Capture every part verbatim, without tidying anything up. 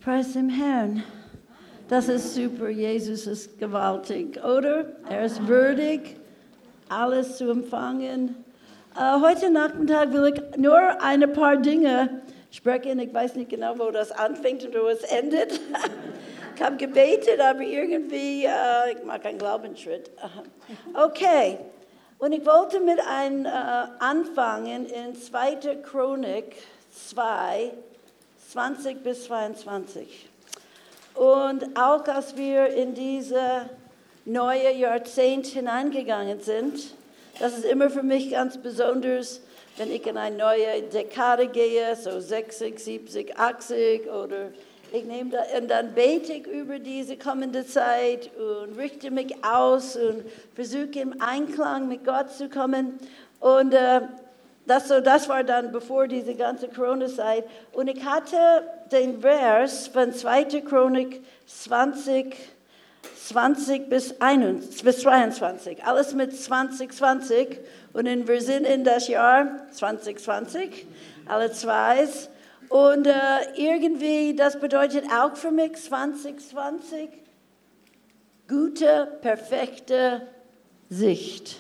Preis dem Herrn. Das ist super. Jesus ist gewaltig, oder? Er ist würdig, alles zu empfangen. Uh, heute Nachmittag will ich nur ein paar Dinge sprechen. Ich weiß nicht genau, wo das anfängt und wo es endet. Ich habe gebetet, aber irgendwie, uh, ich mache einen Glaubensschritt. Okay, und ich wollte mit einem uh, anfangen in zweiter Chronik zwei, zwanzig bis zweiundzwanzig. Und auch als wir in diese neue Jahrzehnt hineingegangen sind, das ist immer für mich ganz besonders, wenn ich in eine neue Dekade gehe, so sechzig, siebzig, achtzig oder ich nehme da, und dann bete ich über diese kommende Zeit und richte mich aus und versuche im Einklang mit Gott zu kommen. Und äh, das, so, das war dann bevor diese ganze Corona-Zeit. Und ich hatte den Vers von zweiter Chronik zwanzig, zwanzig bis zweiundzwanzig, alles mit zwanzig zwanzig. Und in, wir sind in das Jahr zwanzig zwanzig, alle zwei. Und äh, irgendwie, das bedeutet auch für mich zwanzig zwanzig, gute, perfekte Sicht.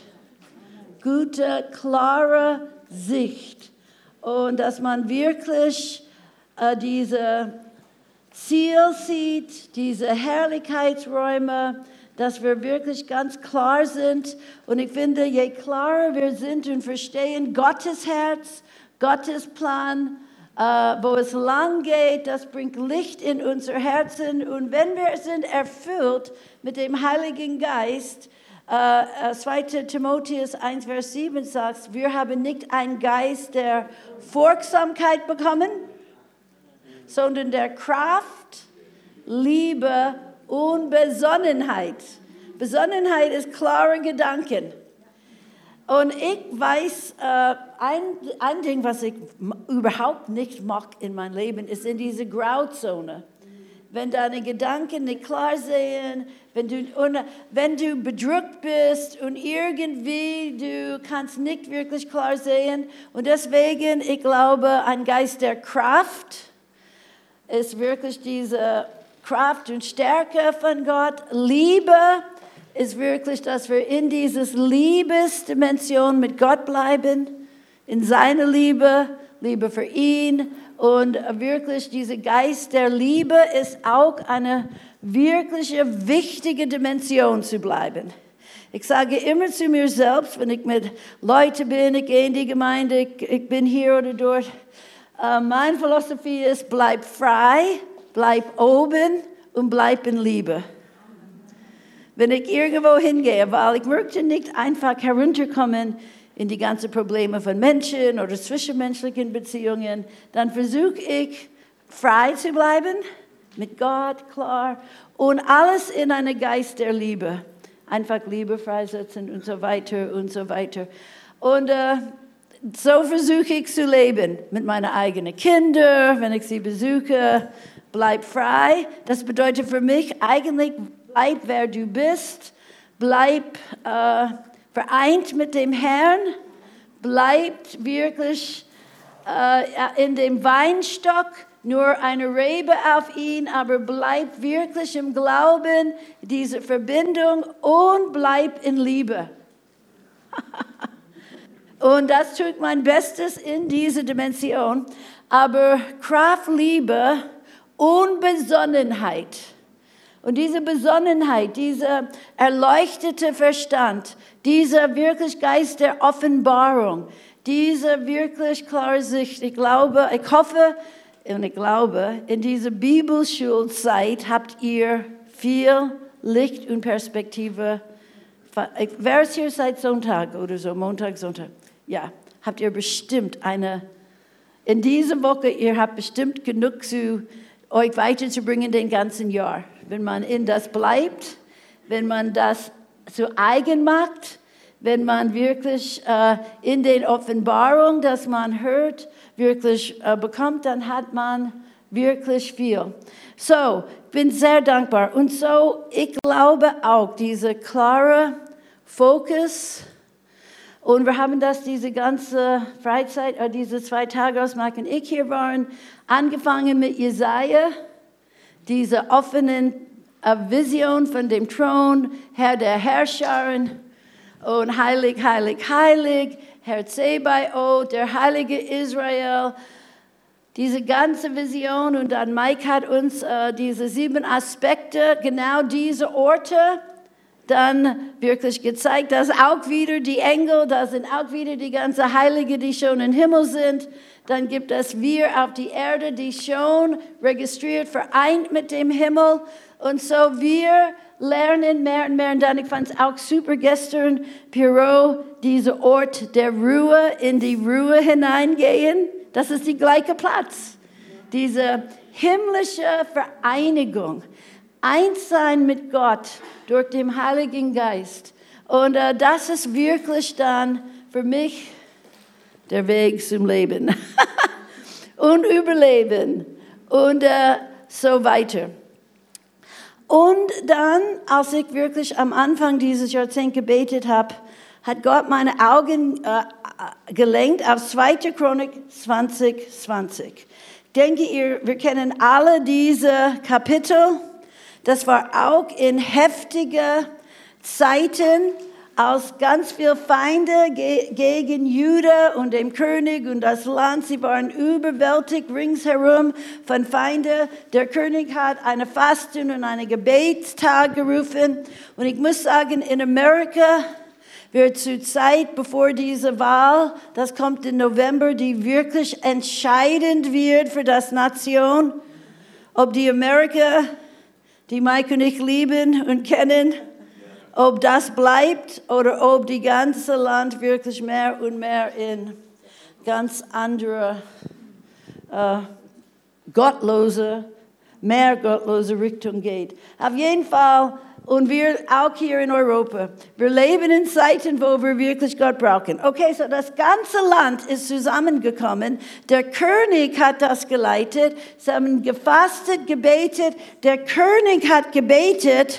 Gute, klare Sicht. Und dass man wirklich äh, diese Ziel sieht, diese Herrlichkeitsräume, dass wir wirklich ganz klar sind. Und ich finde, je klarer wir sind und verstehen Gottes Herz, Gottes Plan, äh, wo es lang geht, das bringt Licht in unser Herzen. Und wenn wir sind erfüllt mit dem Heiligen Geist, äh, zweiter Timotheus eins, Vers sieben sagt, wir haben nicht einen Geist der Furchtsamkeit bekommen, sondern der Kraft, Liebe und Besonnenheit. Besonnenheit ist klare Gedanken. Und ich weiß, äh, ein, ein Ding, was ich überhaupt nicht mag in meinem Leben, ist in diese Grauzone. Wenn deine Gedanken nicht klar sehen, wenn du, wenn du bedrückt bist und irgendwie du kannst nicht wirklich klar sehen. Und deswegen, ich glaube, ein Geist der Kraft ist wirklich diese Kraft und Stärke von Gott. Liebe ist wirklich, dass wir in dieses Liebesdimension mit Gott bleiben, in seiner Liebe, Liebe für ihn. Und wirklich dieser Geist der Liebe ist auch eine wirkliche, wichtige Dimension zu bleiben. Ich sage immer zu mir selbst, wenn ich mit Leuten bin, ich gehe in die Gemeinde, ich, ich bin hier oder dort, uh, meine Philosophie ist, bleib frei, bleib oben und bleib in Liebe. Wenn ich irgendwo hingehe, weil ich möchte nicht einfach herunterkommen in die ganzen Probleme von Menschen oder zwischenmenschlichen Beziehungen, dann versuche ich, frei zu bleiben, mit Gott, klar, und alles in einem Geist der Liebe. Einfach Liebe freisetzen und so weiter und so weiter. Und äh, so versuche ich zu leben mit meinen eigenen Kindern, wenn ich sie besuche, bleib frei. Das bedeutet für mich eigentlich, bleib wer du bist, bleib äh, vereint mit dem Herrn, bleibt wirklich äh, in dem Weinstock, nur eine Rebe auf ihn, aber bleibt wirklich im Glauben, diese Verbindung und bleibt in Liebe. Und das tut mein Bestes in dieser Dimension, aber Kraft, Liebe und Besonnenheit. Und diese Besonnenheit, dieser erleuchtete Verstand, dieser wirklich Geist der Offenbarung, diese wirklich klare Sicht, ich glaube, ich hoffe und ich glaube, in dieser Bibelschulzeit habt ihr viel Licht und Perspektive. Wer ist hier seit Sonntag oder so, Montag, Sonntag? Ja, habt ihr bestimmt eine, in dieser Woche, ihr habt bestimmt genug zu euch weiterzubringen den ganzen Jahr. Wenn man in das bleibt, wenn man das zu eigen macht, wenn man wirklich äh, in den Offenbarungen, das man hört, wirklich äh, bekommt, dann hat man wirklich viel. So, ich bin sehr dankbar. Und so, ich glaube auch, diese klare Fokus, und wir haben das diese ganze Freizeit, äh, diese zwei Tage, als Mark und ich hier waren, angefangen mit Jesaja. diese offenen äh, Vision von dem Thron, Herr der Herrscherin und heilig, heilig, heilig, Herr Zebaoth, der heilige Israel. Diese ganze Vision und dann Mike hat uns äh, diese sieben Aspekte, genau diese Orte, dann wirklich gezeigt, dass auch wieder die Engel, da sind auch wieder die ganzen Heilige, die schon im Himmel sind. Dann gibt es wir auf die Erde, die schon registriert, vereint mit dem Himmel. Und so wir lernen mehr und mehr. Und dann, ich fand es auch super gestern, Pierrot, dieser Ort der Ruhe, in die Ruhe hineingehen. Das ist der gleiche Platz. Diese himmlische Vereinigung. Eins sein mit Gott durch den Heiligen Geist. Und äh, das ist wirklich dann für mich der Weg zum Leben und Überleben und äh, so weiter. Und dann, als ich wirklich am Anfang dieses Jahrzehnts gebetet habe, hat Gott meine Augen äh, gelenkt auf zweite Chronik zwanzig zwanzig. Denke ihr, wir kennen alle diese Kapitel. Das war auch in heftigen Zeiten, als ganz viele Feinde ge- gegen Juda und den König und das Land, sie waren überwältigt ringsherum von Feinden. Der König hat eine Fasten und einen Gebetstag gerufen. Und ich muss sagen, in Amerika wird zur Zeit, bevor diese Wahl, das kommt im November, die wirklich entscheidend wird für das Nation, ob die Amerika, die Mike und ich lieben und kennen, ob das bleibt oder ob die ganze Land wirklich mehr und mehr in ganz andere, äh, gottlose, mehr gottlose Richtung geht. Auf jeden Fall, und wir auch hier in Europa, wir leben in Zeiten, wo wir wirklich Gott brauchen. Okay, so das ganze Land ist zusammengekommen. Der König hat das geleitet. Sie haben gefastet, gebetet. Der König hat gebetet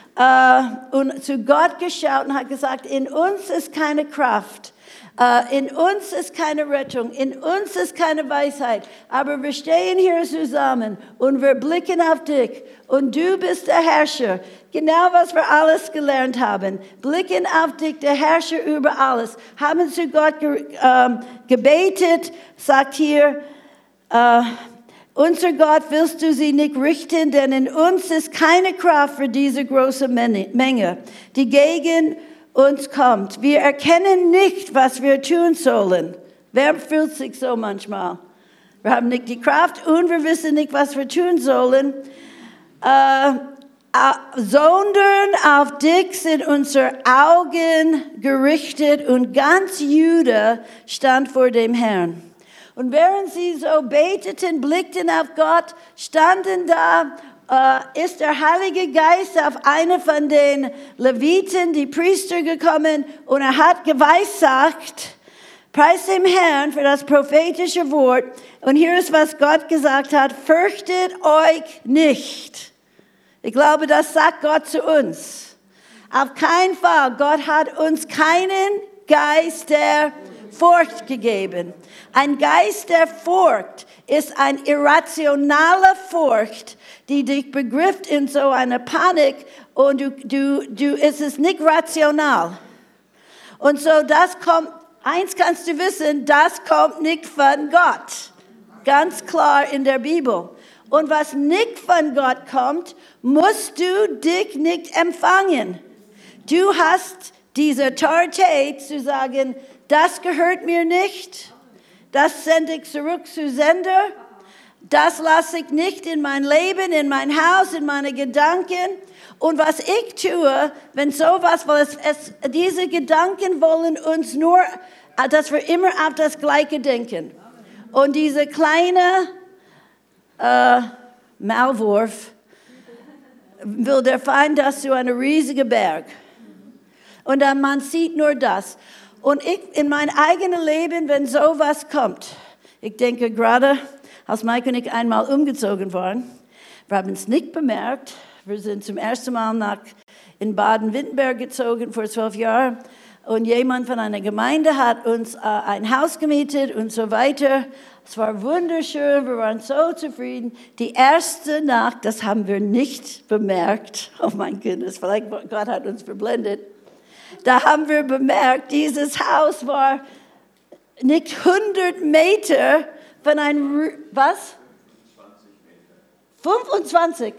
äh, und zu Gott geschaut und hat gesagt, in uns ist keine Kraft. Uh, in uns ist keine Rettung, in uns ist keine Weisheit, aber wir stehen hier zusammen und wir blicken auf dich und du bist der Herrscher. Genau, was wir alles gelernt haben. Blicken auf dich, der Herrscher über alles. Haben zu Gott ge- ähm, gebetet, sagt hier, äh, unser Gott, willst du sie nicht richten, denn in uns ist keine Kraft für diese große Menge, die gegen uns kommt. Wir erkennen nicht, was wir tun sollen. Wer fühlt sich so manchmal? Wir haben nicht die Kraft und wir wissen nicht, was wir tun sollen. Äh, äh, sondern auf dich sind unsere Augen gerichtet und ganz Juda stand vor dem Herrn. Und während sie so beteten, blickten auf Gott, standen da, Uh, ist der Heilige Geist auf eine von den Leviten, die Priester, gekommen und er hat geweissagt, preis dem Herrn für das prophetische Wort. Und hier ist, was Gott gesagt hat, fürchtet euch nicht. Ich glaube, das sagt Gott zu uns. Auf keinen Fall, Gott hat uns keinen Geist der Furcht gegeben. Ein Geist der Furcht ist eine irrationale Furcht, die dich begrifft in so einer Panik und du, du, du, es ist nicht rational. Und so das kommt, eins kannst du wissen, das kommt nicht von Gott. Ganz klar in der Bibel. Und was nicht von Gott kommt, musst du dich nicht empfangen. Du hast diese Autorität zu sagen, das gehört mir nicht. Das sende ich zurück zu Sender. Das lasse ich nicht in mein Leben, in mein Haus, in meine Gedanken. Und was ich tue, wenn sowas, weil es, es, diese Gedanken wollen uns nur, dass wir immer auf das Gleiche denken. Und diese kleine äh, Maulwurf will der Feind das zu einem riesigen Berg. Und dann man sieht nur das. Und ich in mein eigenes Leben, wenn sowas kommt, ich denke gerade, als Mike und ich einmal umgezogen waren, wir haben es nicht bemerkt, wir sind zum ersten Mal nach in Baden-Württemberg gezogen vor zwölf Jahren Und jemand von einer Gemeinde hat uns äh, ein Haus gemietet und so weiter. Es war wunderschön, wir waren so zufrieden. Die erste Nacht, das haben wir nicht bemerkt. Oh mein Gott, vielleicht Gott hat uns verblendet. Da haben wir bemerkt, dieses Haus war nicht hundert Meter von einem, was? fünfundzwanzig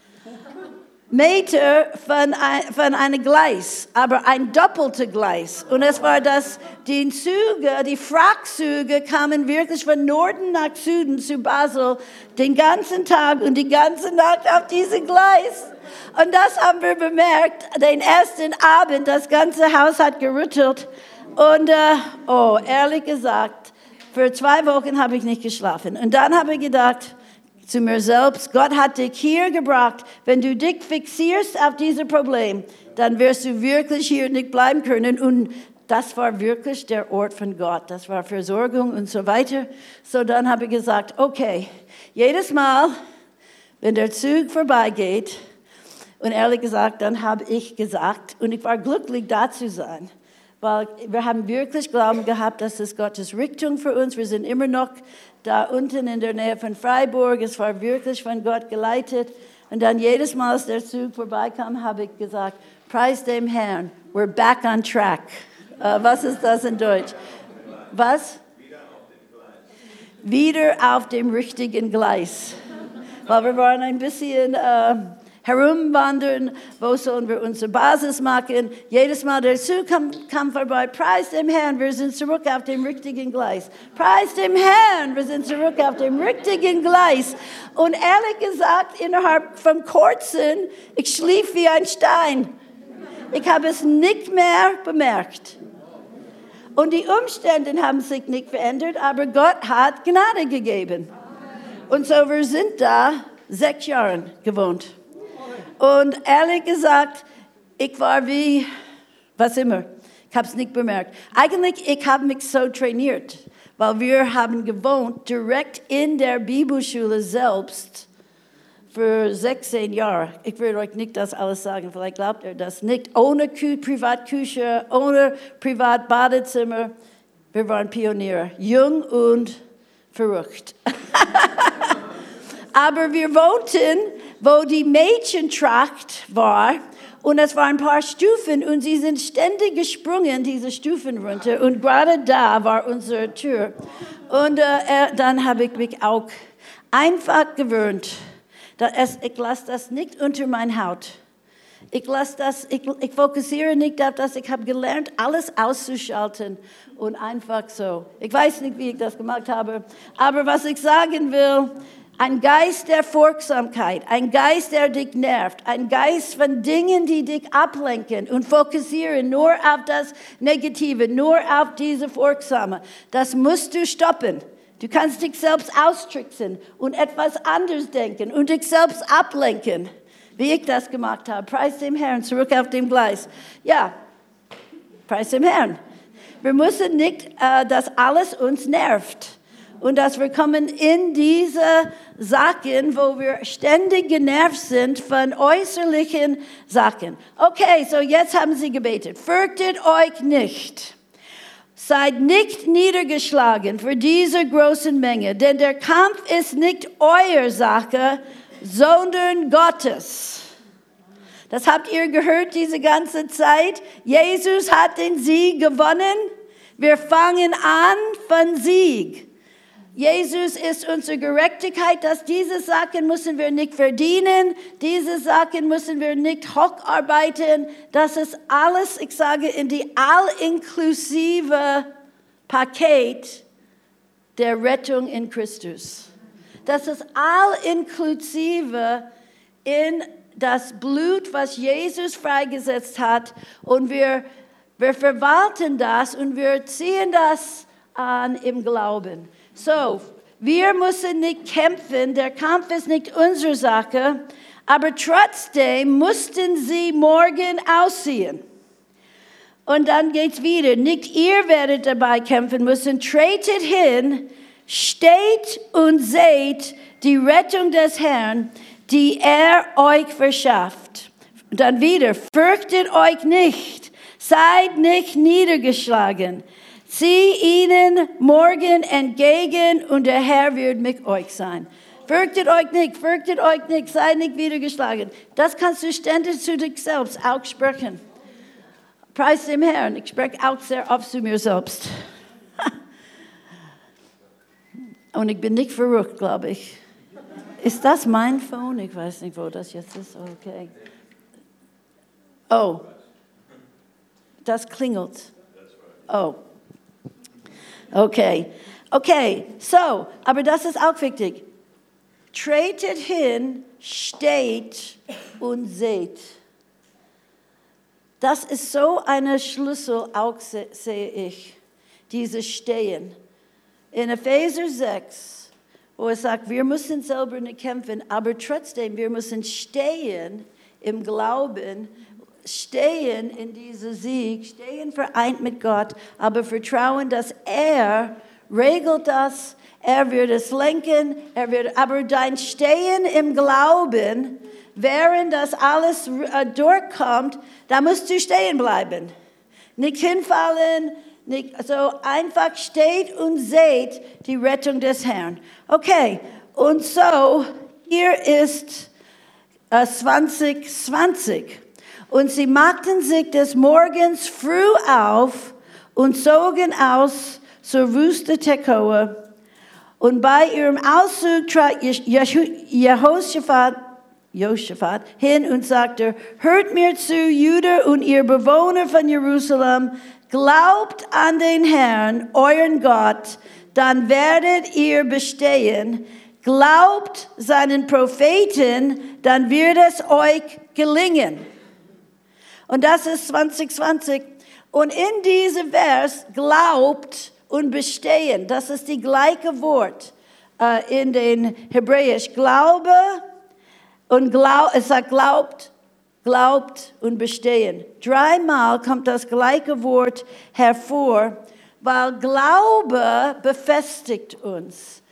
Meter von, ein, von einem Gleis, aber ein doppeltes Gleis. Und es war das, die Züge, die Frackzüge kamen wirklich von Norden nach Süden zu Basel den ganzen Tag und die ganze Nacht auf diesem Gleis. Und das haben wir bemerkt, den ersten Abend, das ganze Haus hat gerüttelt. Und, äh, oh, ehrlich gesagt, für zwei Wochen habe ich nicht geschlafen. Und dann habe ich gedacht, zu mir selbst, Gott hat dich hier gebracht. Wenn du dich fixierst auf dieses Problem, dann wirst du wirklich hier nicht bleiben können. Und das war wirklich der Ort von Gott. Das war Versorgung und so weiter. So dann habe ich gesagt, okay, jedes Mal, wenn der Zug vorbeigeht, und ehrlich gesagt, dann habe ich gesagt, und ich war glücklich, da zu sein. Weil wir haben wirklich Glauben gehabt, dass es Gottes Richtung für uns. Wir sind immer noch da unten in der Nähe von Freiburg. Es war wirklich von Gott geleitet. Und dann jedes Mal, als der Zug vorbeikam, habe ich gesagt, preis dem Herrn, we're back on track. Uh, was ist das in Deutsch? Was? Wieder auf dem richtigen Gleis. Weil wir waren ein bisschen Uh, herumwandern, wo sollen wir unsere Basis machen. Jedes Mal der Zug kam, kam vorbei, preis dem Herrn, wir sind zurück auf dem richtigen Gleis. Preis dem Herrn, wir sind zurück auf dem richtigen Gleis. Und ehrlich gesagt, innerhalb von Kurzen, ich schlief wie ein Stein. Ich habe es nicht mehr bemerkt. Und die Umstände haben sich nicht verändert, aber Gott hat Gnade gegeben. Und so, wir sind da sechs Jahre gewohnt. Und ehrlich gesagt, ich war wie, was immer, ich habe es nicht bemerkt. Eigentlich, ich habe mich so trainiert, weil wir haben gewohnt direkt in der Bibelschule selbst für sechzehn Jahre. Ich will euch nicht das alles sagen, vielleicht glaubt ihr das nicht. Ohne Kü- Privatküche, ohne Privatbadezimmer. Wir waren Pioniere, jung und verrückt. Aber wir wohnten, wo die Mädchentracht war, und es waren ein paar Stufen, und sie sind ständig gesprungen, diese Stufen runter, und gerade da war unsere Tür. Und äh, dann habe ich mich auch einfach gewöhnt, dass es, ich lasse das nicht unter meine Haut. Ich lasse das, ich, ich fokussiere nicht auf das, ich habe gelernt, alles auszuschalten und einfach so. Ich weiß nicht, wie ich das gemacht habe, aber was ich sagen will, ein Geist der Folgsamkeit, ein Geist, der dich nervt, ein Geist von Dingen, die dich ablenken und fokussieren nur auf das Negative, nur auf diese Folgsame. Das musst du stoppen. Du kannst dich selbst austricksen und etwas anderes denken und dich selbst ablenken, wie ich das gemacht habe. Preis dem Herrn, zurück auf dem Gleis. Ja, preis dem Herrn. Wir müssen nicht, äh, dass alles uns nervt. Und dass wir kommen in diese Sachen, wo wir ständig genervt sind von äußerlichen Sachen. Okay, so jetzt haben sie gebetet. Fürchtet euch nicht. Seid nicht niedergeschlagen für diese großen Menge, denn der Kampf ist nicht euer Sache, sondern Gottes. Das habt ihr gehört diese ganze Zeit. Jesus hat den Sieg gewonnen. Wir fangen an von Sieg. Jesus ist unsere Gerechtigkeit, dass diese Sachen müssen wir nicht verdienen, diese Sachen müssen wir nicht hocharbeiten. Das ist alles, ich sage, in die all-inklusive Paket der Rettung in Christus. Das ist all-inklusive in das Blut, was Jesus freigesetzt hat, und wir, wir verwalten das und wir ziehen das an im Glauben. So, wir müssen nicht kämpfen, der Kampf ist nicht unsere Sache, aber trotzdem mussten sie morgen ausziehen. Und dann geht's wieder, nicht ihr werdet dabei kämpfen müssen, tretet hin, steht und seht die Rettung des Herrn, die er euch verschafft. Und dann wieder, fürchtet euch nicht. Seid nicht niedergeschlagen. Zieh ihnen morgen entgegen und der Herr wird mit euch sein. Fürchtet euch nicht, fürchtet euch nicht, seid nicht niedergeschlagen. Das kannst du ständig zu dich selbst auch sprechen. Preis dem Herrn, ich spreche auch sehr oft zu mir selbst. Und ich bin nicht verrückt, glaube ich. Ist das mein Phone? Ich weiß nicht, wo das jetzt ist. Okay. Oh. Das klingelt. Oh. Okay. Okay, so, aber das ist auch wichtig. Tretet hin, steht und seht. Das ist so ein Schlüssel, auch sehe ich, dieses Stehen. In Epheser sechs, wo es sagt, wir müssen selber nicht kämpfen, aber trotzdem, wir müssen stehen im Glauben, stehen in diesem Sieg, stehen vereint mit Gott, aber vertrauen, dass er regelt das, er wird es lenken, er wird, aber dein Stehen im Glauben, während das alles äh, durchkommt, da musst du stehen bleiben. Nicht hinfallen, nicht, so einfach steht und seht die Rettung des Herrn. Okay, und so, hier ist äh, zwanzig zwanzig. Und sie machten sich des Morgens früh auf und zogen aus zur Wüste Tekoa. Und bei ihrem Auszug trat Jehoshaphat, Jehoshaphat hin und sagte, hört mir zu, Juda und ihr Bewohner von Jerusalem, glaubt an den Herrn, euren Gott, dann werdet ihr bestehen. Glaubt seinen Propheten, dann wird es euch gelingen. Und das ist zwanzig zwanzig. Und in diesem Vers, glaubt und bestehen, das ist die gleiche Wort äh, in den Hebräisch. Glaube und glaub, es sagt glaubt, glaubt und bestehen. Dreimal kommt das gleiche Wort hervor, weil Glaube befestigt uns.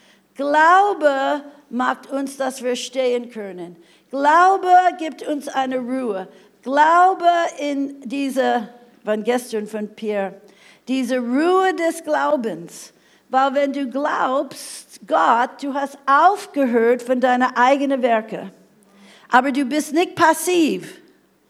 Glaube macht uns, dass wir stehen können. Glaube gibt uns eine Ruhe. Glaube in diese, von gestern von Pierre, diese Ruhe des Glaubens. Weil wenn du glaubst, Gott, du hast aufgehört von deinen eigenen Werken. Aber du bist nicht passiv.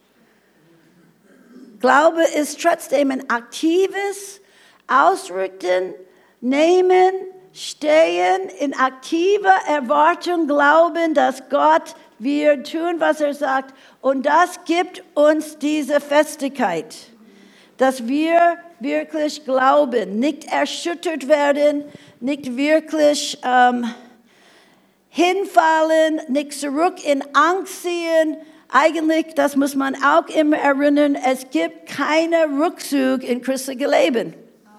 Glaube ist trotzdem ein aktives Ausrichten, Nehmen, Stehen, in aktiver Erwartung glauben, dass Gott wird tun, was er sagt. Und das gibt uns diese Festigkeit, dass wir wirklich glauben, nicht erschüttert werden, nicht wirklich ähm, hinfallen, nicht zurück in Angst ziehen. Eigentlich, das muss man auch immer erinnern, es gibt keinen Rückzug in christlichem Leben.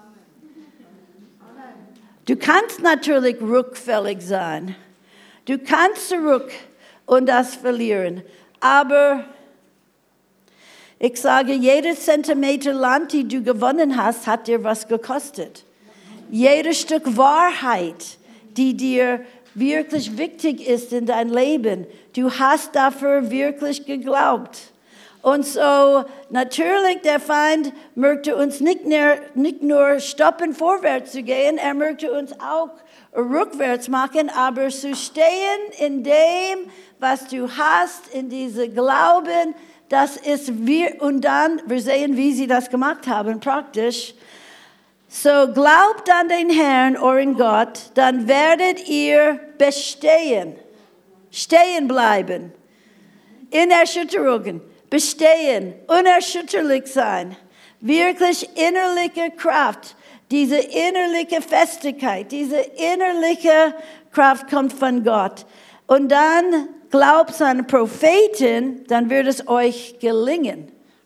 Du kannst natürlich rückfällig sein. Du kannst zurück und das verlieren. Aber ich sage, jeder Zentimeter Land, die du gewonnen hast, hat dir was gekostet. Jedes Stück Wahrheit, die dir wirklich wichtig ist in dein Leben, du hast dafür wirklich geglaubt. Und so, natürlich, der Feind möchte uns nicht nur, nicht nur stoppen, vorwärts zu gehen, er möchte uns auch rückwärts machen, aber zu stehen in dem, was du hast, in diesem Glauben, das ist wir, und dann, wir sehen, wie sie das gemacht haben, praktisch. So, glaubt an den Herrn, euren Gott, dann werdet ihr bestehen, stehen bleiben, in Erschütterungen. Bestehen, unerschütterlich sein, wirklich innerliche Kraft, diese innerliche Festigkeit, diese innerliche Kraft kommt von Gott. Und dann glaubt seinen Propheten, dann wird es euch gelingen.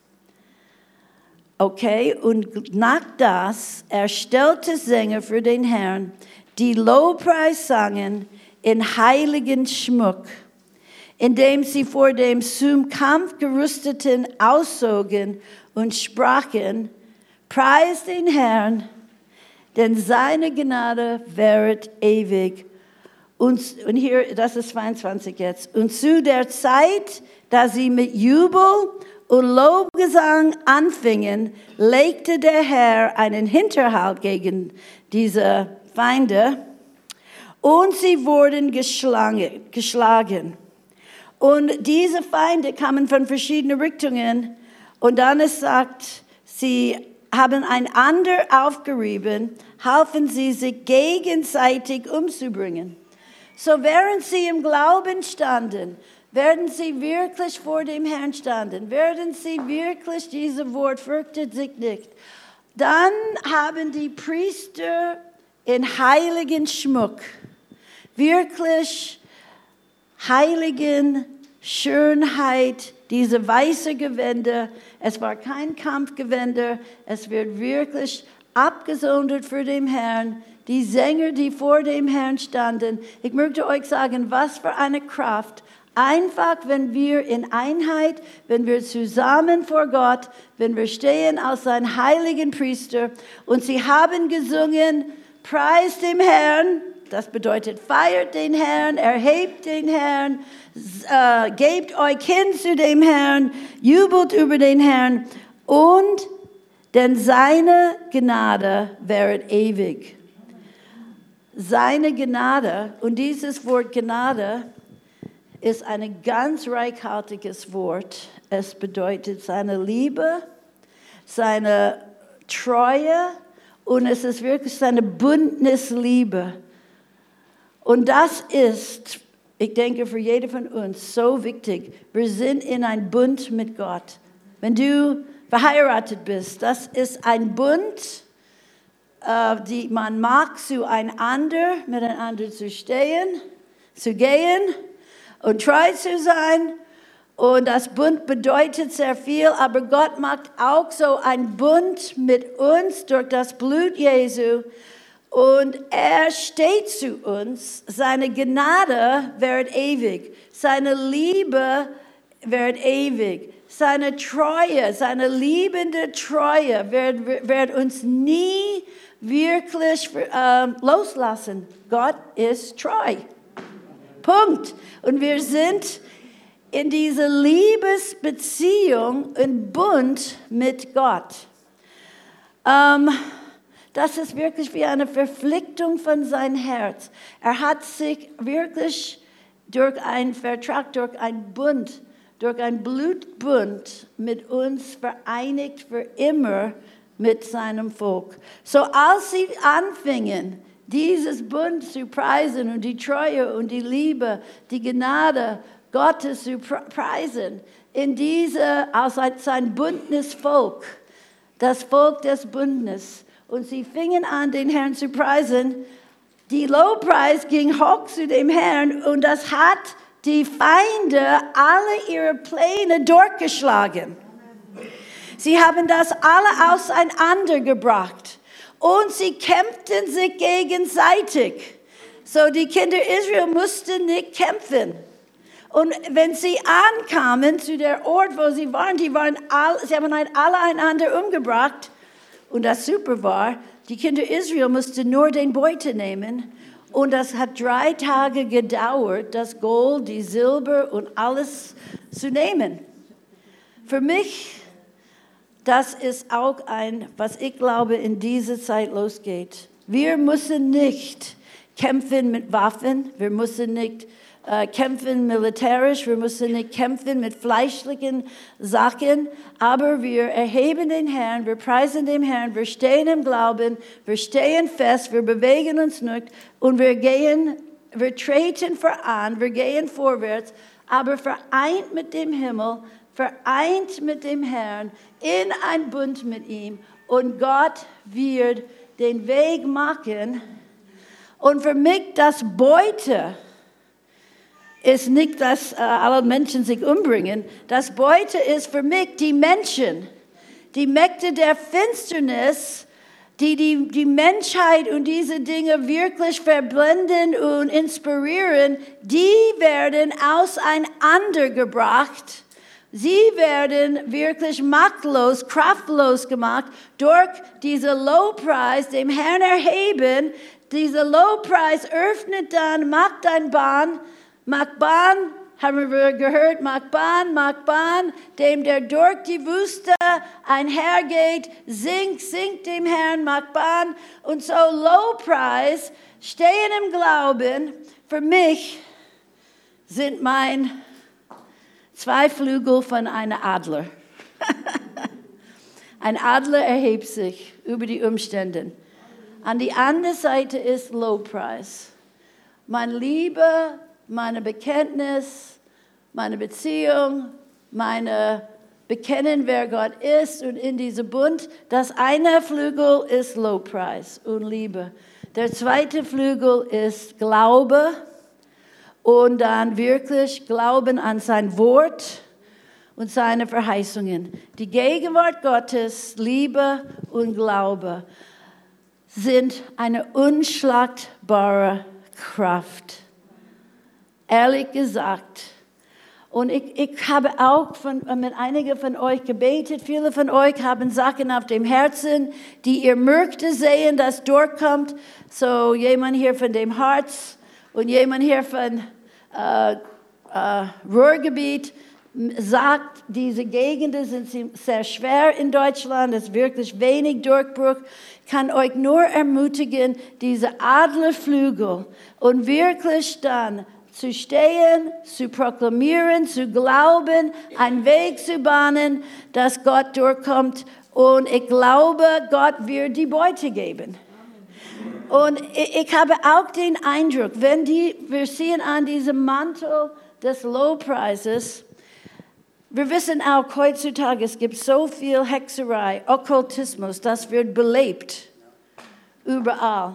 Okay, und nach das erstellte Sänger für den Herrn, die Lobpreis sangen in heiligen Schmuck, indem sie vor dem zum Kampf gerüsteten auszogen und sprachen, preis den Herrn, denn seine Gnade währet ewig. Und, und hier, das ist zweiundzwanzig jetzt, und zu der Zeit, da sie mit Jubel und Lobgesang anfingen, legte der Herr einen Hinterhalt gegen diese Feinde und sie wurden geschlagen. Und diese Feinde kamen von verschiedenen Richtungen und dann es sagt, sie haben einander aufgerieben, halfen sie sich gegenseitig umzubringen. So während sie im Glauben standen, während sie wirklich vor dem Herrn standen, während sie wirklich dieses Wort fürchtet sich nicht, dann haben die Priester in heiligen Schmuck, wirklich heiligen Schönheit, diese weiße Gewänder, es war kein Kampfgewänder, es wird wirklich abgesondert für den Herrn. Die Sänger, die vor dem Herrn standen, ich möchte euch sagen, was für eine Kraft. Einfach, wenn wir in Einheit, wenn wir zusammen vor Gott, wenn wir stehen als sein heiligen Priester und sie haben gesungen, preist dem Herrn, das bedeutet, feiert den Herrn, erhebt den Herrn, äh, gebt euch hin zu dem Herrn, jubelt über den Herrn und denn seine Gnade wäret ewig. Seine Gnade, und dieses Wort Gnade ist ein ganz reichhaltiges Wort. Es bedeutet seine Liebe, seine Treue und es ist wirklich seine Bündnisliebe. Und das ist, ich denke, für jeden von uns so wichtig. Wir sind in einem Bund mit Gott. Wenn du verheiratet bist, das ist ein Bund, äh, die man mag, zueinander, miteinander zu stehen, zu gehen und treu zu sein. Und das Bund bedeutet sehr viel, aber Gott macht auch so einen Bund mit uns durch das Blut Jesu. Und er steht zu uns, seine Gnade wird ewig, seine Liebe wird ewig, seine Treue, seine liebende Treue wird, wird uns nie wirklich äh, loslassen. Gott ist treu. Punkt. Und wir sind in dieser Liebesbeziehung, im Bund mit Gott. Ähm, Das ist wirklich wie eine Verpflichtung von seinem Herz. Er hat sich wirklich durch einen Vertrag, durch einen Bund, durch einen Blutbund mit uns vereinigt für immer mit seinem Volk. So als sie anfingen, dieses Bund zu preisen und die Treue und die Liebe, die Gnade Gottes zu preisen, in diese, als sein Bündnisvolk, das Volk des Bündnisses, und sie fingen an, den Herrn zu preisen. Die Lobpreis ging hoch zu dem Herrn und das hat die Feinde alle ihre Pläne durchgeschlagen. Sie haben das alle auseinandergebracht und sie kämpften sich gegenseitig. So die Kinder Israel mussten nicht kämpfen. Und wenn sie ankamen zu der Ort, wo sie waren, die waren all, sie haben alle einander umgebracht. Und das super war, die Kinder Israel mussten nur den Beute nehmen. Und das hat drei Tage gedauert, das Gold, die Silber und alles zu nehmen. Für mich, das ist auch ein, was ich glaube, in dieser Zeit losgeht. Wir müssen nicht kämpfen mit Waffen, wir müssen nicht äh, kämpfen militärisch, wir müssen nicht kämpfen mit fleischlichen Sachen, aber wir erheben den Herrn, wir preisen den Herrn, wir stehen im Glauben, wir stehen fest, wir bewegen uns nicht und wir gehen, wir treten voran, wir gehen vorwärts, aber vereint mit dem Himmel, vereint mit dem Herrn, in ein Bund mit ihm und Gott wird den Weg machen. Und für mich das Beute ist nicht, dass äh, alle Menschen sich umbringen. Das Beute ist für mich die Menschen, die Mächte der Finsternis, die, die die Menschheit und diese Dinge wirklich verblenden und inspirieren, die werden auseinandergebracht. Sie werden wirklich machtlos, kraftlos gemacht durch diesen Lobpreis, dem Herrn erheben. Dieser Lobpreis öffnet dann, macht eine Bahn, macht Bahn haben wir gehört, Makban, Makban, dem der durch die Wüste einhergeht, singt, singt dem Herrn Makban. Und so Lobpreis, stehen im Glauben, für mich sind mein zwei Flügel von einem Adler. Ein Adler erhebt sich über die Umstände. An die andere Seite ist Lobpreis. Meine Liebe, meine Bekenntnis, meine Beziehung, meine Bekennen, wer Gott ist und in diesem Bund. Das eine Flügel ist Lobpreis und Liebe. Der zweite Flügel ist Glaube und dann wirklich Glauben an sein Wort und seine Verheißungen. Die Gegenwart Gottes, Liebe und Glaube sind eine unschlagbare Kraft. Ehrlich gesagt. Und ich, ich habe auch von, mit einigen von euch gebetet. Viele von euch haben Sachen auf dem Herzen, die ihr möchtet sehen, das durchkommt. So jemand hier von dem Harz und jemand hier von äh, äh, Ruhrgebiet sagt, diese Gegenden sind sehr schwer in Deutschland, es ist wirklich wenig Durchbruch. Ich kann euch nur ermutigen, diese Adlerflügel und wirklich dann zu stehen, zu proklamieren, zu glauben, einen Weg zu bahnen, dass Gott durchkommt. Und ich glaube, Gott wird die Beute geben. Und ich, ich habe auch den Eindruck, wenn die, wir sehen an diesem Mantel des Lobpreises, wir wissen auch heutzutage, es gibt so viel Hexerei, Okkultismus, das wird belebt, überall.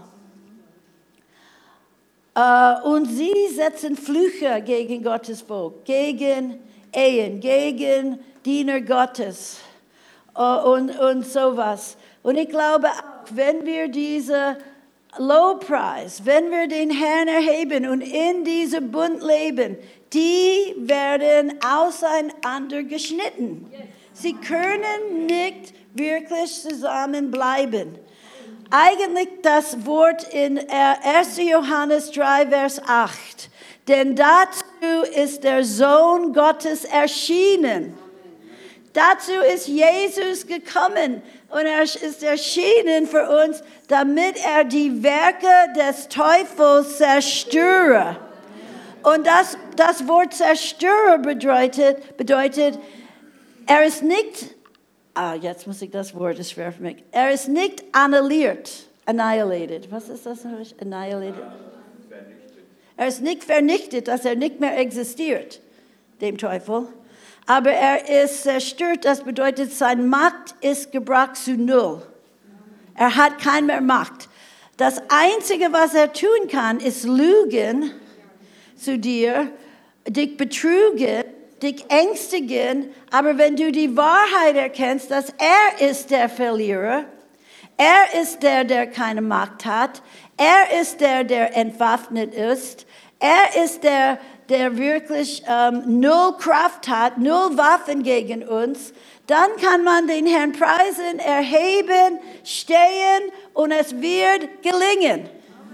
Uh, und sie setzen Flüche gegen Gottes Volk, gegen Ehen, gegen Diener Gottes uh, und, und sowas. Und ich glaube auch, wenn wir diese Lobpreis, wenn wir den Herrn erheben und in diesem Bund leben, die werden auseinander geschnitten. Sie können nicht wirklich zusammenbleiben. Eigentlich das Wort in erster Johannes drei, Vers acht. Denn dazu ist der Sohn Gottes erschienen. Dazu ist Jesus gekommen und er ist erschienen für uns, damit er die Werke des Teufels zerstöre. Und das, das Wort Zerstörer bedeutet, bedeutet, er ist nicht, ah, jetzt muss ich das Wort, ist schwer für mich, er ist nicht annulliert, annihilated. Was ist das? Annihilated? Vernichtet. Er ist nicht vernichtet, dass er nicht mehr existiert, dem Teufel. Aber er ist zerstört, das bedeutet, seine Macht ist gebracht zu null. Er hat keine mehr Macht. Das Einzige, was er tun kann, ist lügen zu dir, dich betrügen, dich ängstigen, aber wenn du die Wahrheit erkennst, dass er ist der Verlierer, er ist der, der keine Macht hat, er ist der, der entwaffnet ist, er ist der, der wirklich ähm, null Kraft hat, null Waffen gegen uns, dann kann man den Herrn preisen, erheben, stehen und es wird gelingen.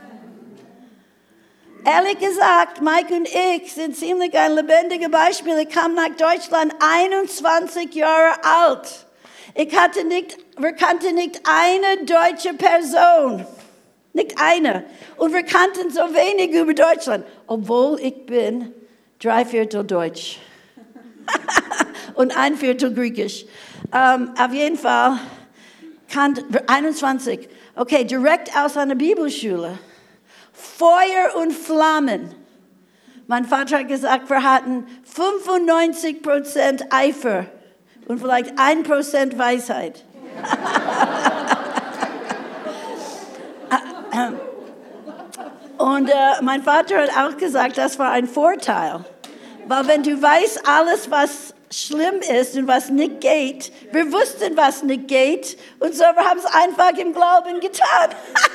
Ehrlich gesagt, Mike und ich sind ziemlich ein lebendiges Beispiel. Ich kam nach Deutschland einundzwanzig Jahre alt. Ich hatte nicht, wir kannten nicht eine deutsche Person. Nicht eine. Und wir kannten so wenig über Deutschland. Obwohl ich bin drei Viertel Deutsch. Und ein Viertel Griechisch. Um, auf jeden Fall, kannte, einundzwanzig. Okay, direkt aus einer Bibelschule. Feuer und Flammen. Mein Vater hat gesagt, wir hatten fünfundneunzig Prozent Eifer und vielleicht ein Prozent Weisheit. Und äh, mein Vater hat auch gesagt, das war ein Vorteil. Weil wenn du weißt, alles, was schlimm ist und was nicht geht, wir wussten, was nicht geht. Und so, wir haben es einfach im Glauben getan.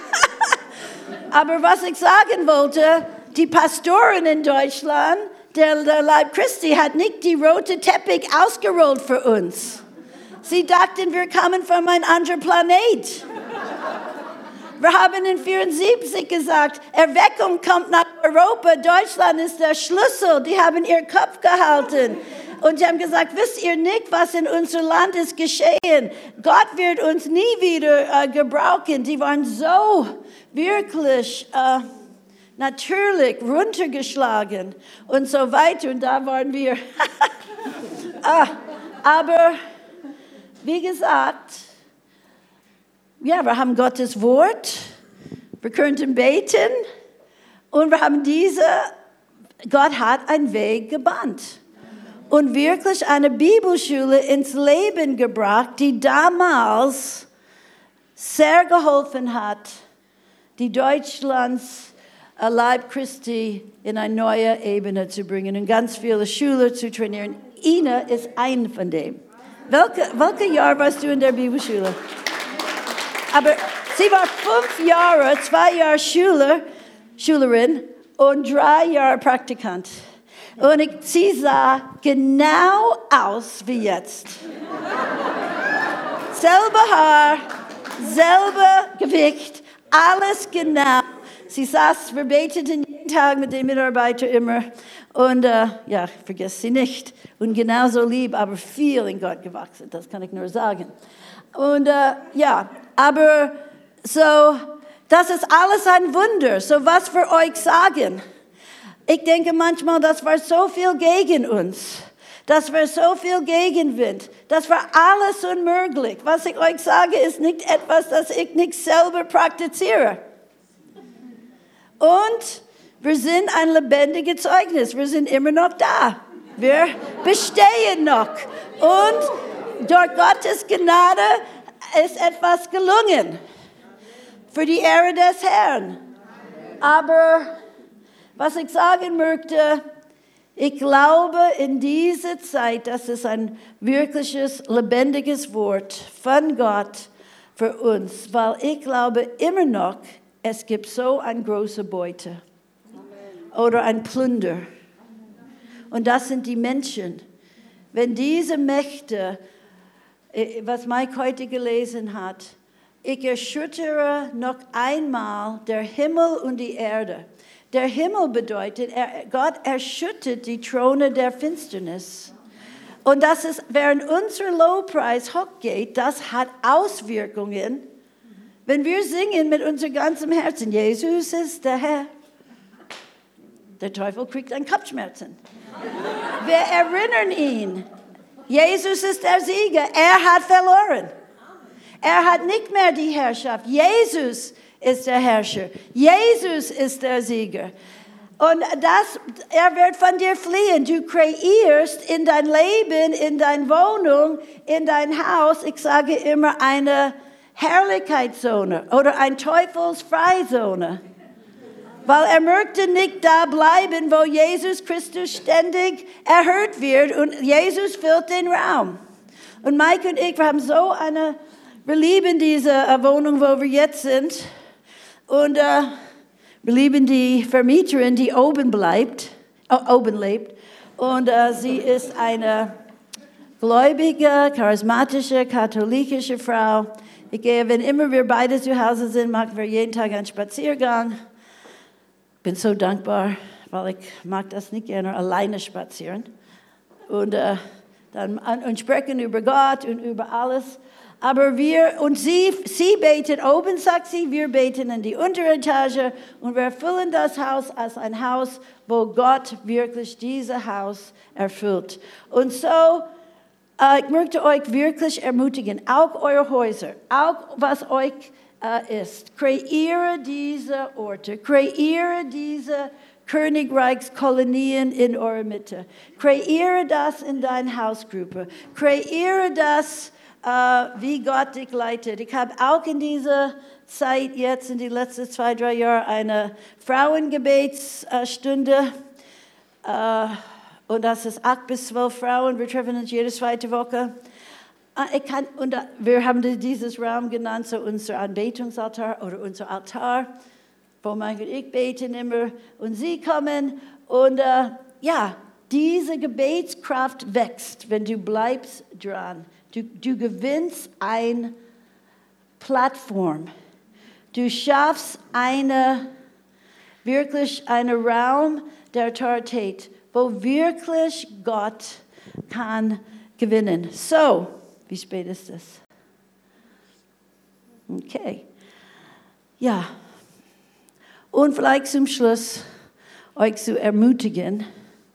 Aber was ich sagen wollte, die Pastoren in Deutschland, der, der Leib Christi hat nicht die rote Teppich ausgerollt für uns. Sie dachten, wir kamen von einem anderen Planet. Wir haben in vierundsiebzig gesagt, Erweckung kommt nach Europa, Deutschland ist der Schlüssel. Die haben ihren Kopf gehalten. Und sie haben gesagt, wisst ihr nicht, was in unserem Land ist geschehen? Gott wird uns nie wieder äh, gebrauchen. Die waren so wirklich äh, natürlich runtergeschlagen und so weiter. Und da waren wir. ah, aber wie gesagt, ja, wir haben Gottes Wort, wir könnten beten und wir haben diese, Gott hat einen Weg gebannt und wirklich eine Bibelschule ins Leben gebracht, die damals sehr geholfen hat, die Deutschlands Leib Christi in eine neue Ebene zu bringen und ganz viele Schüler zu trainieren. Ina ist ein von dem. Welche, welche Jahr warst du in der Bibelschule? Aber sie war fünf Jahre, zwei Jahre Schüler, Schülerin und drei Jahre Praktikant. Und ich, sie sah genau aus wie jetzt. Selbe Haar, selbe Gewicht, alles genau. Sie saß, wir beteten jeden Tag mit den Mitarbeitern immer. Und äh, ja, vergiss sie nicht. Und genauso lieb, aber viel in Gott gewachsen, das kann ich nur sagen. Und äh, ja, aber so, das ist alles ein Wunder. So was wir euch sagen. Ich denke manchmal, das war so viel gegen uns. Das war so viel Gegenwind. Das war alles unmöglich. Was ich euch sage, ist nicht etwas, das ich nicht selber praktiziere. Und wir sind ein lebendiges Zeugnis. Wir sind immer noch da. Wir bestehen noch. Und durch Gottes Gnade ist etwas gelungen. Für die Ehre des Herrn. Aber was ich sagen möchte, ich glaube in dieser Zeit, das ist ein wirkliches, lebendiges Wort von Gott für uns. Weil ich glaube immer noch, es gibt so eine große Beute oder ein Plunder. Und das sind die Menschen. Wenn diese Mächte, was Mike heute gelesen hat, ich erschüttere noch einmal der Himmel und die Erde. Der Himmel bedeutet, er, Gott erschüttert die Throne der Finsternis. Und das ist, während unser Lobpreis hochgeht, das hat Auswirkungen. Wenn wir singen mit unserem ganzen Herzen, Jesus ist der Herr, der Teufel kriegt einen Kopfschmerzen. Wir erinnern ihn, Jesus ist der Sieger, er hat verloren. Er hat nicht mehr die Herrschaft. Jesus ist der Herrscher. Jesus ist der Sieger. Und das, er wird von dir fliehen. Du kreierst in dein Leben, in deine Wohnung, in dein Haus, ich sage immer eine Herrlichkeitszone oder eine Teufelsfreizone. Weil er möchte nicht da bleiben, wo Jesus Christus ständig erhört wird und Jesus füllt den Raum. Und Mike und ich, wir haben so eine, wir lieben diese Wohnung, wo wir jetzt sind. Und äh, wir lieben die Vermieterin, die oben bleibt, äh, oben lebt. Und äh, sie ist eine gläubige, charismatische, katholische Frau. Ich gehe, wenn immer wir beide zu Hause sind, machen wir jeden Tag einen Spaziergang. Ich bin so dankbar, weil ich mag das nicht gerne alleine spazieren. Und äh, dann und sprechen über Gott und über alles. Aber wir, und sie, sie beten oben, sagt sie, wir beten in die untere Etage und wir erfüllen das Haus als ein Haus, wo Gott wirklich dieses Haus erfüllt. Und so, äh, ich möchte euch wirklich ermutigen, auch eure Häuser, auch was euch äh, ist, kreiere diese Orte, kreiere diese Königreichskolonien in eurer Mitte, kreiere das in deiner Hausgruppe, kreiere das, Uh, wie Gott dich leitet. Ich habe auch in dieser Zeit jetzt, in den letzten zwei, drei Jahren, eine Frauengebetsstunde. Uh, und das ist acht bis zwölf Frauen. Wir treffen uns jede zweite Woche. Uh, ich kann, und uh, wir haben dieses Raum genannt, so unser Anbetungsaltar oder unser Altar, wo Mike und ich beten immer. Und sie kommen. Und uh, ja, diese Gebetskraft wächst, wenn du bleibst dran. Du, du gewinnst eine Plattform Du schaffst eine, wirklich einen Raum der Autorität, wo wirklich Gott kann gewinnen. So, wie spät ist es? Okay. Ja. Und vielleicht zum Schluss euch zu ermutigen.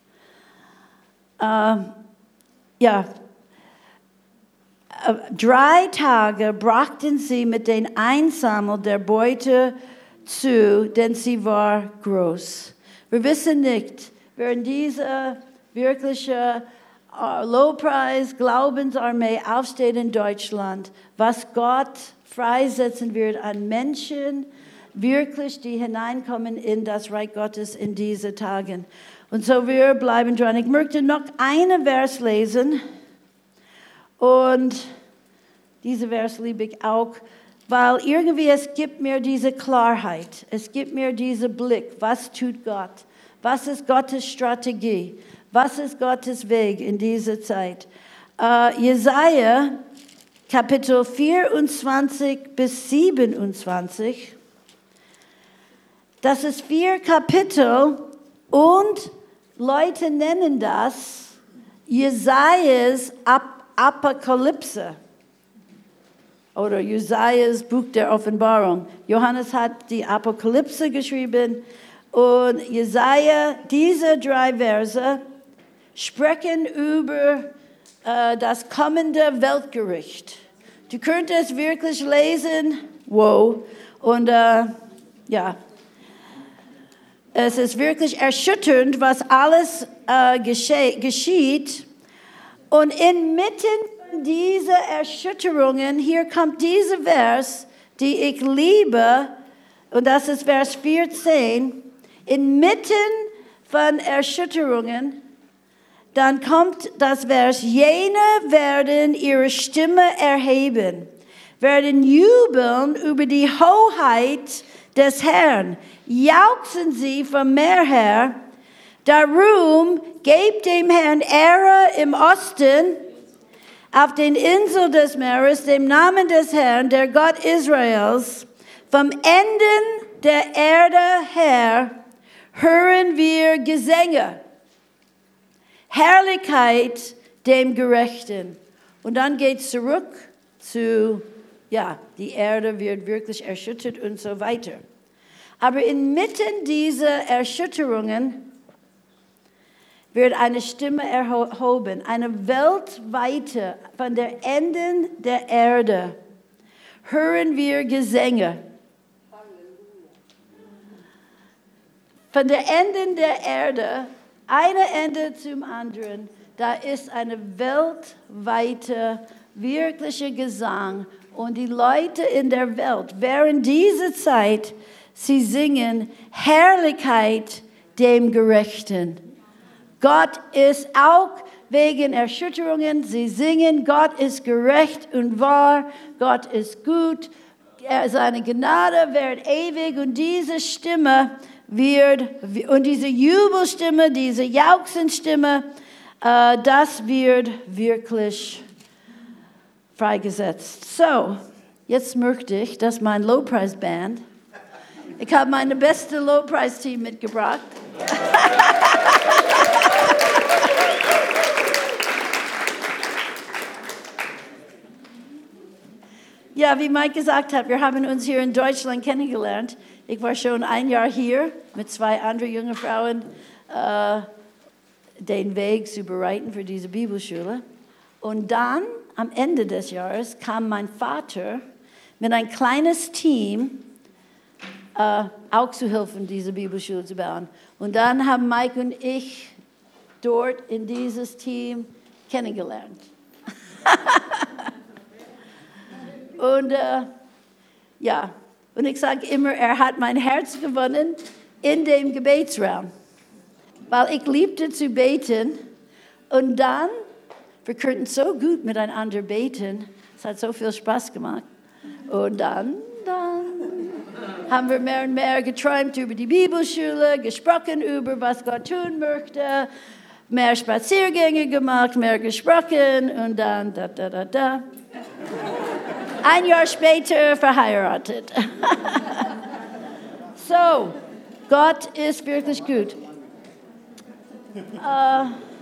Äh, ja. Drei Tage brachten sie mit den Einsammeln der Beute zu, denn sie war groß. Wir wissen nicht, während diese wirkliche uh, Lobpreis-Glaubensarmee aufsteht in Deutschland, was Gott freisetzen wird an Menschen, wirklich, die hineinkommen in das Reich Gottes in diese Tagen. Und so wir bleiben dran. Ich möchte noch einen Vers lesen. Und diese Vers liebe ich auch, weil irgendwie es gibt mir diese Klarheit, es gibt mir diesen Blick, was tut Gott, was ist Gottes Strategie, was ist Gottes Weg in dieser Zeit. Uh, Jesaja, Kapitel vierundzwanzig bis siebenundzwanzig, das ist vier Kapitel und Leute nennen das Jesajas Ab Apokalypse oder Jesajas Buch der Offenbarung. Johannes hat die Apokalypse geschrieben und Jesaja, diese drei Verse sprechen über äh, das kommende Weltgericht. Du könntest wirklich lesen, wow, und äh, ja, es ist wirklich erschütternd, was alles äh, gesche- geschieht. Und inmitten dieser Erschütterungen, hier kommt dieser Vers, die ich liebe, und das ist Vers vierzehn, inmitten von Erschütterungen, dann kommt das Vers, jene werden ihre Stimme erheben, werden jubeln über die Hoheit des Herrn, jauchzen sie vom Meer her. Darum gebt dem Herrn Ehre im Osten, auf den Inseln des Meeres, dem Namen des Herrn, der Gott Israels. Vom Enden der Erde her hören wir Gesänge. Herrlichkeit dem Gerechten. Und dann geht es zurück zu, ja, die Erde wird wirklich erschüttert und so weiter. Aber inmitten dieser Erschütterungen wird eine Stimme erhoben, eine weltweite, von der Enden der Erde hören wir Gesänge. Von der Enden der Erde, eine Ende zum anderen, da ist eine weltweite, wirkliche Gesang. Und die Leute in der Welt, während dieser Zeit, sie singen Herrlichkeit dem Gerechten. Gott ist auch wegen Erschütterungen, sie singen, Gott ist gerecht und wahr, Gott ist gut, seine Gnade wird ewig und diese Stimme wird, und diese Jubelstimme, diese Jauchzenstimme, äh, das wird wirklich freigesetzt. So, jetzt möchte ich, dass mein Lobpreisband, ich habe meine beste Lobpreisteam mitgebracht. Ja, wie Mike gesagt hat, wir haben uns hier in Deutschland kennengelernt. Ich war schon ein Jahr hier mit zwei anderen jungen Frauen, äh, den Weg zu bereiten für diese Bibelschule. Und dann, am Ende des Jahres, kam mein Vater mit ein kleines Team, äh, auch zu helfen, diese Bibelschule zu bauen. Und dann haben Mike und ich dort in dieses Team kennengelernt. Und äh, ja, und ich sage immer, er hat mein Herz gewonnen in dem Gebetsraum, weil ich liebte zu beten. Und dann, wir könnten so gut miteinander beten, es hat so viel Spaß gemacht. Und dann, dann haben wir mehr und mehr geträumt über die Bibelschule, gesprochen über, was Gott tun möchte, mehr Spaziergänge gemacht, mehr gesprochen und dann da, da, da, da. Ein Jahr später verheiratet. So, Gott ist wirklich gut. Uh,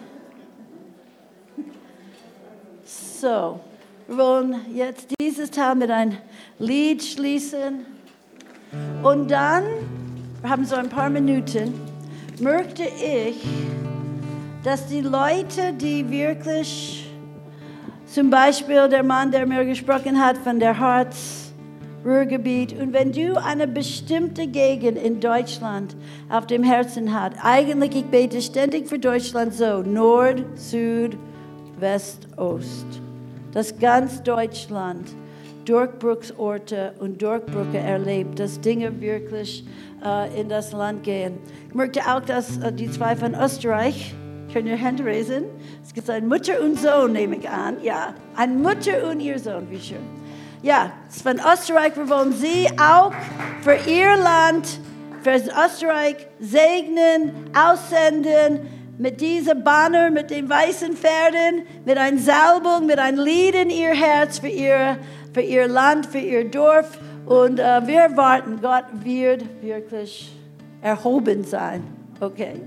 so, wir wollen jetzt dieses Teil mit einem Lied schließen. Und dann, wir haben so ein paar Minuten, möchte ich, dass die Leute, die wirklich, zum Beispiel der Mann, der mir gesprochen hat von der Harz-Ruhrgebiet, und wenn du eine bestimmte Gegend in Deutschland auf dem Herzen hast, eigentlich, ich bete ständig für Deutschland so, Nord, Süd, West, Ost, das ganz Deutschland, Durchbruchsorte und Durchbrüche erlebt, dass Dinge wirklich äh, in das Land gehen. Ich möchte auch, dass äh, die zwei von Österreich, können ihr Hände raisen? Es gibt eine Mutter und Sohn, nehme ich an. Ja, eine Mutter und ihr Sohn, wie schön. Ja, es ist von Österreich. Wir wollen sie auch für ihr Land, für Österreich segnen, aussenden, mit dieser Banner, mit den weißen Pferden, mit einer Salbung, mit einem Lied in ihr Herz für ihr, für ihr Land, für ihr Dorf. Und äh, wir erwarten, Gott wird wirklich erhoben sein. Okay.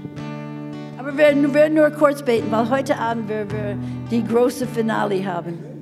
Aber wir werden nur kurz beten, weil heute Abend wir, wir die große Finale haben.